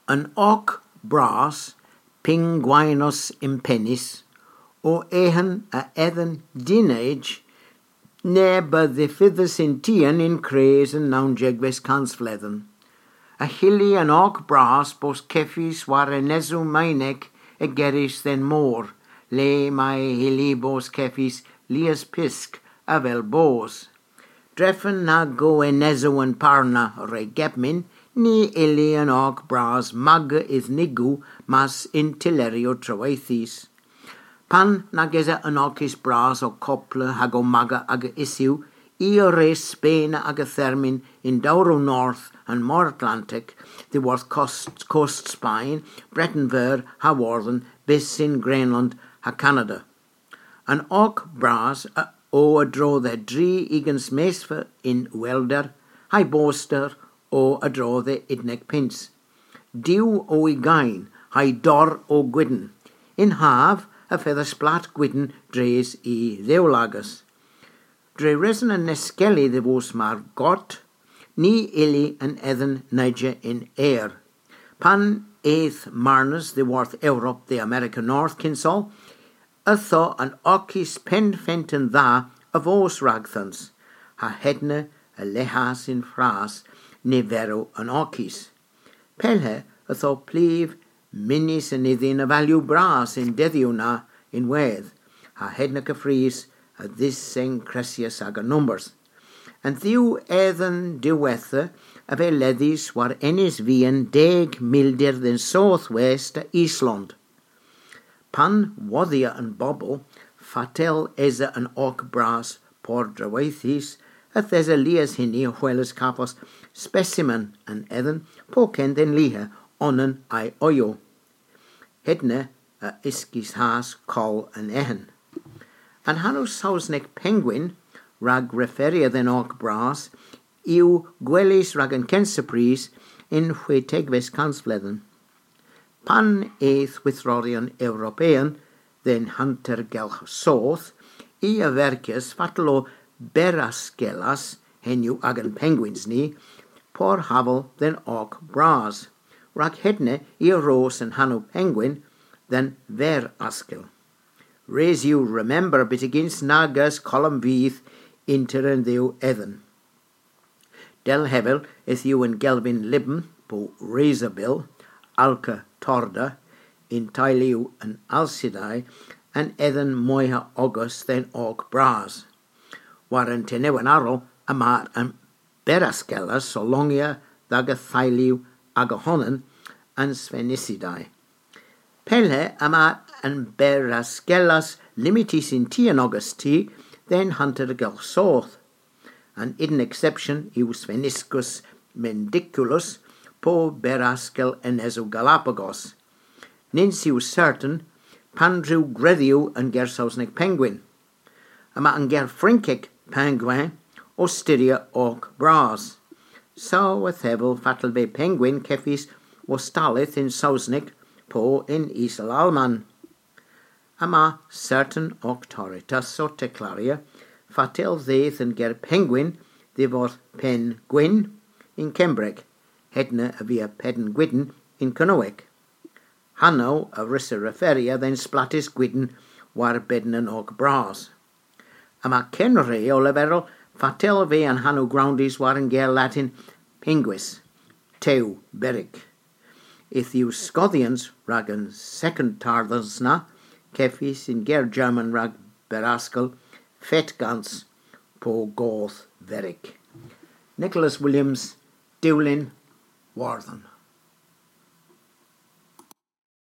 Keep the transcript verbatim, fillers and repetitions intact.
An orc bras, pinguinus impennis, o ehan a ethan dinage, neba the fithus in tian in craze and noun jegves cansflethen. A hilly an orc bras, bos kefis war enezu meinek, e geris then more, le my hilly bos kefis, lias pisk, avel bos. Dreffen na go enezu and parna re gepmin, ni illy an orc bras, magga is nigu, mas in tilerio troethis. Pan nageza an orcis bras o couple hago maga aga issue, io res Spain aga thermin in Douro North and more Atlantic, the worth coast, coast Spain, Bretonver, ha Warden, bis in Greenland, ha Canada. An orc bras uh, o a dro the drie igens meesve in welder, ha boster o a dro the idnek pins. Diw o igain, ha dor o gwydden. In hav, a feather splat gwydden dres I ddeolagus. Dre resen an neskeli the vos mar got, ni illy an ethen Niger in air. Pan eighth marnus the worth Europe the American North kinsol, a tho an ocis pen fenten tha of os ragthans, ha hedne a lehas in fras, ne vero an ocis. Pelhe a tho pleave minis an idhin a value bras in deddiuna in weth, ha hedne ca fries, a this sing cresius aga numbers. And thiw ethen diwethe of a leddies war ennis vian deg milder than southwest Eastland. Pan wadia and bobble, fatel eza an orc bras por drawaithis, a thesalias hini huelas capos, specimen an ethen, poken den liha onen I oyo. Hedne a iskis has call an ehen. An hano sausnek penguin, rag referia den orc bras, iu guelis rag an kensepris, in hue tegves kansflethen. Pan eith withrorian European, then hunter gelch south, ia verkes fatalo beraskelas, henu agan penguins ni, por havel then orc bras. Rag hedne ia ros and hano penguin, then ver askel. Raise you remember bit against nagas column vith inter and thou ethen. Del hevel is you and Gelvin libben, po Razorbill, Alca torda, in Tyliu and Alcidai, and ethen moiha august then orc bras. Waren tenewan arrow, amar and beraskellas, so longia, daga Thyliu, agahonen, and Svenicidai. Pele amar and beraskellas limitis in Tian Augusti, then hunted a girl south. And in exception, he was Sveniscus mendiculus, po beraskel enezo Galapagos. Ninsi was certain, Pandrew grediu and gersausnek penguin. Ama and ger frinkik penguin, ostiria orc bras. So with hevel fatal be penguin kefis was stalith in sausnik, po in Isel Alman. Ama certain auctoritas o teclaria, fatel theith and ger penguin, the was pen gwyn in Kembrek, hedna via peden gwydden in Canoic. Hanno a rissa referia then splatis gwydden war bedden and orc bras. Ama kenre o leverel, fatel ve and hanno groundis war in ger Latin pinguis, teu beric. If you Scotians ragan second tarthans na, kefis in ger German rag beraskel, fetgans po goth veric. Nicholas Williams, Dewlin, Warthen.